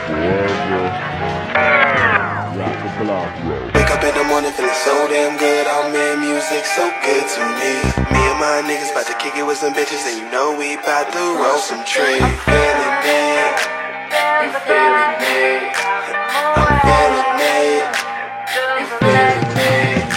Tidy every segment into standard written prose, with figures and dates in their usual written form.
Wake up in the morning feeling so damn good. Oh man, music so good to me. Me and my niggas about to kick it with some bitches, and you know we about to roll some trees. Feeling me, you feeling me? I'm feeling me, you feeling me?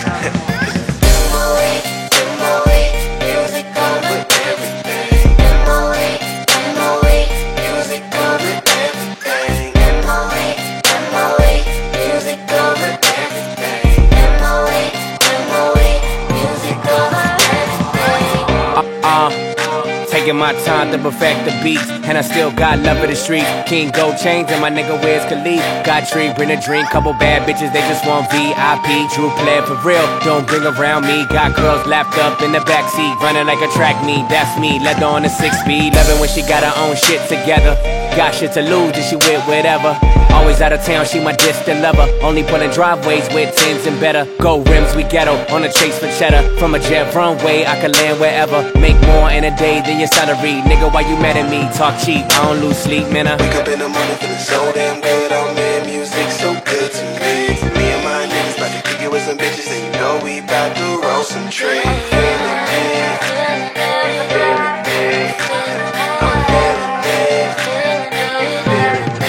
M.O.E., music over everything. M.O.E., music over everything. M.O.E., music over everything. M.O.E., music over everything. Taking my time to perfect the beats, and I still got love for the streets. King Gold chains and my nigga wears Khalid. Got drink, bring a drink, couple bad bitches, they just want VIP. True player for real, don't bring around me. Got girls lapped up in the backseat, running like a track meet. That's me, leather on the 6-speed. Loving when she got her own shit together. Got shit to lose, and she with whatever. Always out of town, she my distant lover. Only pulling driveways with 10s and better. Gold rims, we ghetto, on a chase for cheddar. From a jet runway, I could land wherever. Make more in a day than your salary. Nigga, why you mad at me? Talk cheap, I don't lose sleep, man. Wake up in the morning feeling so damn good. Oh man, music so good to me. Me and my niggas about to kick it with some bitches, and you know we about to roll some trees. Feeling me, feeling me? I'm feeling me, feeling me?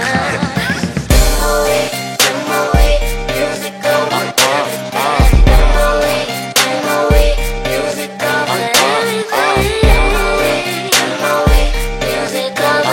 M.O.E., music over everything. M.O.E., music over everything. M.O.E., music over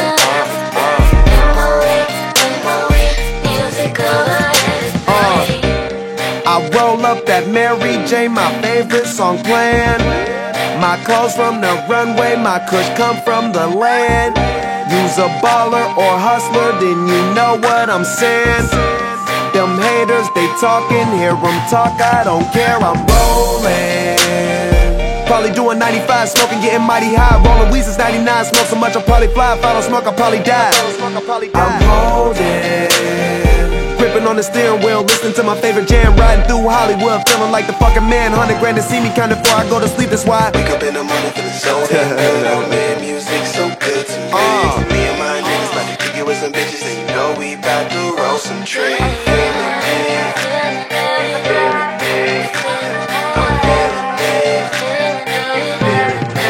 everything. M.O.E., music over everything. I roll up that Mary J, my favorite song playing. My clothes from the runway, my kush come from the land. You's a baller or hustler, then you know what I'm saying. Them haters, they talking, hear them talk, I don't care, I'm rolling. Probably doing 95, smoking, getting mighty high. Rolling weed since 99, smoke so much I'll probably fly. If I don't smoke, I'll probably die. I'm holding, gripping on the steering wheel, listening to my favorite jam, riding through Hollywood, feeling like the fucking man. 100 grand to see me kinda before I go to sleep, that's why I wake up in the morning feeling so damn good. Oh man, music so good to me. Me and my niggas about to kick it with some bitches, and you know we about to roll some trees. Feeling me, feeling me? I'm feeling me, feeling me?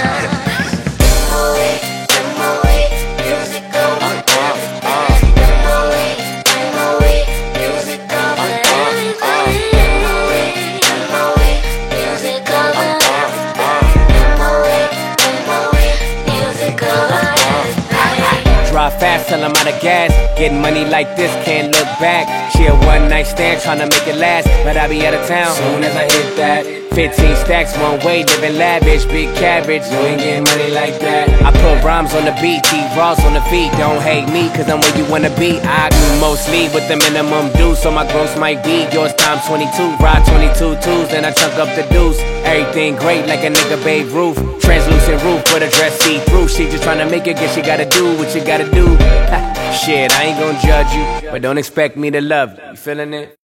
M.O.E., music over everything. M.O.E., music over everything. M.O.E., music over everything. M.O.E., music over everything. Drive fast till I'm out of gas. Getting money like this, can't look back. She a one-night stand, tryna make it last, but I be out of town soon as I hit that. 15 stacks one way, living lavish, big cabbage. You ain't getting money like that. I put rhymes on the beat, T-Ross on the feet. Don't hate me, cause I'm where you wanna be. I do mostly with the minimum due, so my gross might be yours times 22. Ride 22 twos, then I chunk up the deuce. Everything great like a nigga Babe Ruth. Translucent roof, but a dress see-through. She just tryna make it, guess you gotta do what you gotta do. Shit, I ain't gon' judge you, but don't expect me to love you. You feeling it?